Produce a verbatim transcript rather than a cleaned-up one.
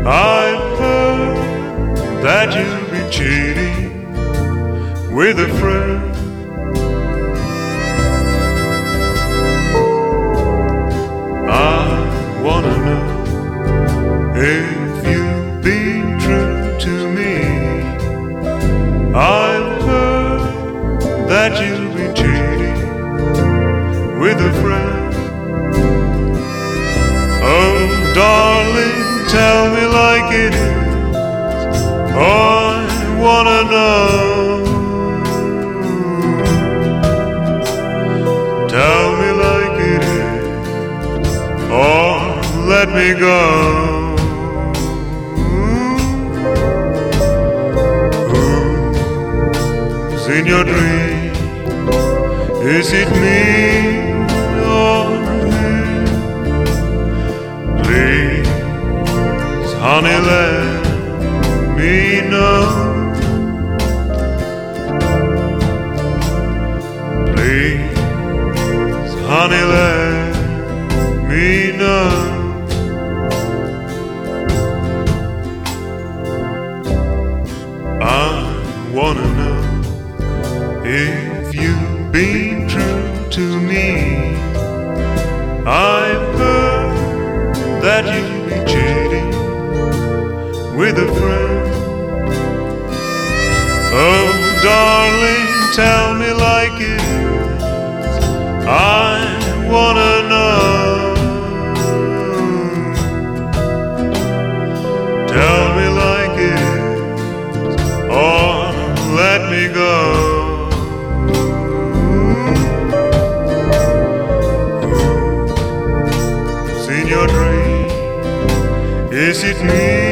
I've heard that you've been cheating with a friend. I wanna know if you've been true to me. I've heard that you've been cheating with a friend. Oh, darling, tell me like it is. I wanna know. Tell me like it is, or let me go. Who's in your dream? Is it me or him? Please, honey, let me know. Please, honey, let me know. I wanna know if you've been true to me. I've heard that you've been cheating with a friend. Oh, darling, tell me like it is. I wanna know. Tell me like it is, or let me go. In your dream, is it me